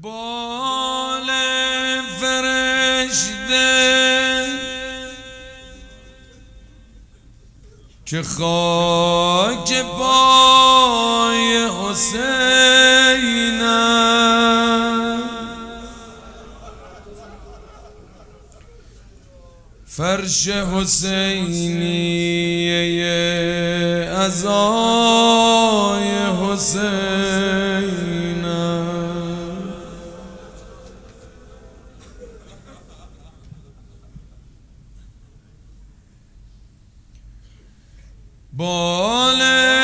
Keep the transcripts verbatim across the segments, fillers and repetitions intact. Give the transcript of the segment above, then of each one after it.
بال فرشته که خاک پای حسینم، فرش حسینیه عزای حسینم. بال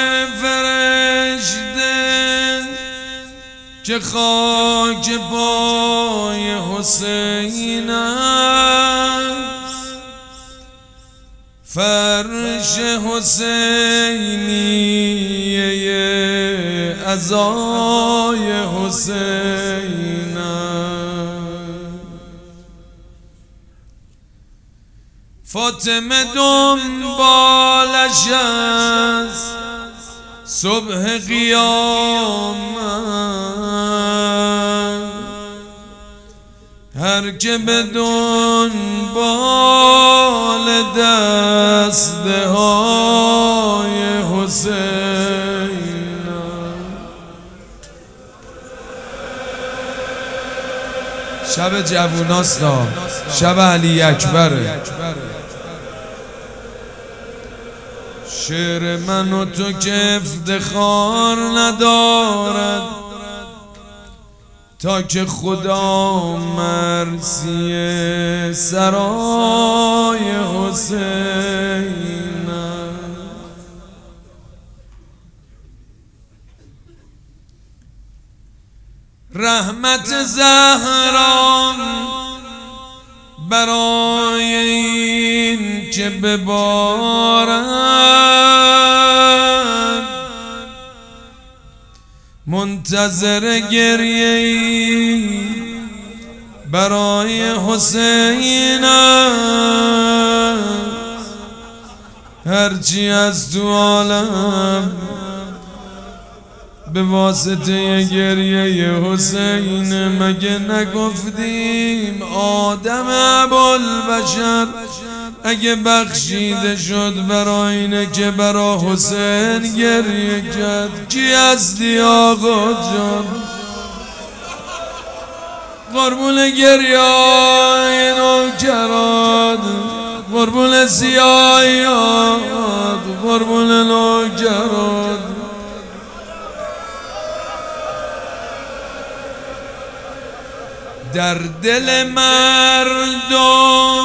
فرشته که خاک پای حسین است، فرش حسینیه عزای حسین است. فاطمه دنبالش است صبح قیامت، هر که به دنبال دسته های حسین. شب جووناست، شب علی اکبره. شعر من و تو که افتخار ندارد تا که خدا مرسی سرای حسین. رحمت زهرا برای این که ببارد، منتظر گریه‌ای برای حسین است. هرچی از تو عالم به واسطه گریه حسین، مگه نگفتیم آدم ابوالبشر اگه بخشیده شد برای اینه که برا حسین گریه کرد؟ کی هستی آقا جان؟ قربون گریه‌های نوکرات، قربون سیاهیات، قربون نوکرات. در دل مردم،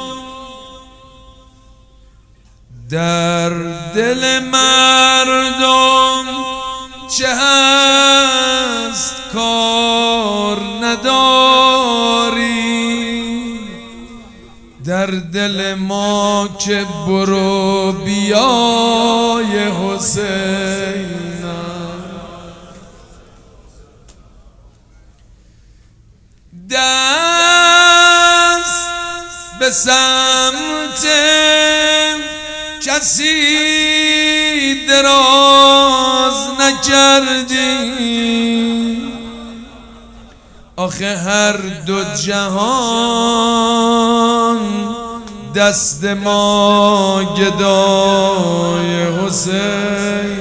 در دل مردم چه هست کار نداری؟ در دل ما که برو بیای حسین. دست به سمت کسی دراز نکردی، آخه هر دو جهان دست ما گدای حسین.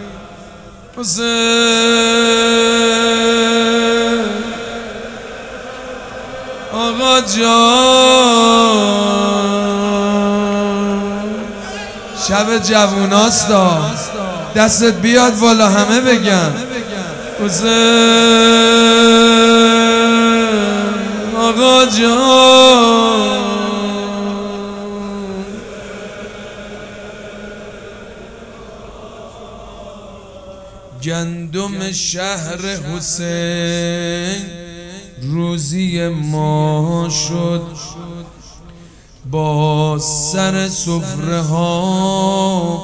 حسین آقا جان، شب جووناست، دستت بیاد بالا همه بگن حسین آقا جان. گندم شهر حسین روزی ما شد، با سر سفره ها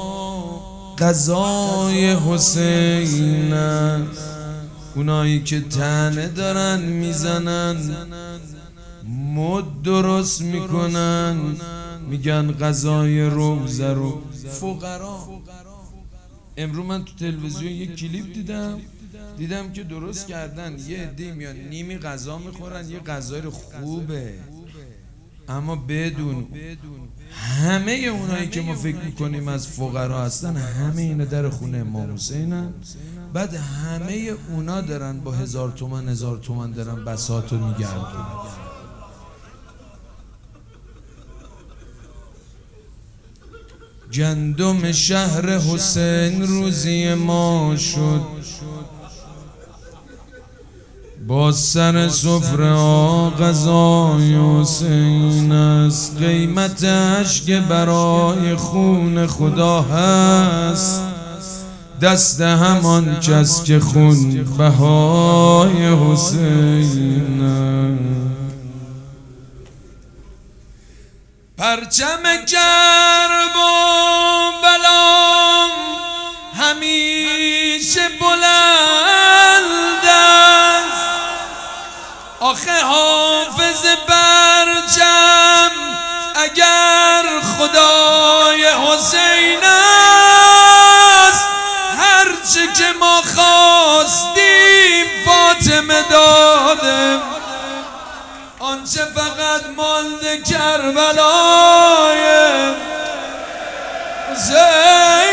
غذای حسین است. اونایی که طعنه دارن میزنن، مد درست میکنن، میگن غذای روزه رو فقرا. امروز من تو تلویزیون یک کلیپ دیدم دیدم که درست کردن یه عده میان نیمی غذا میخورن، یه غذای خوبه، اما بدون همه اونایی که ما فکر میکنیم از فقرا هستن، همه اینا در خونه امام حسینن. بعد همه اونا دارن با هزار تومن هزار تومن دارن بساطو میگردن. گندم شهر حسین روزی ما شد، با سر سفره ها غذای حسین است. قیمتش که برای خون خدا هست، دست همان کس که خون بهای حسین است. پرچم کرب و بلام همیشه بلند است، آخه حافظ پرچم اگر خدای حسین است، هرچه که ما خواستیم فاطمه داده، آنچه فقط مانده کربلای حسین.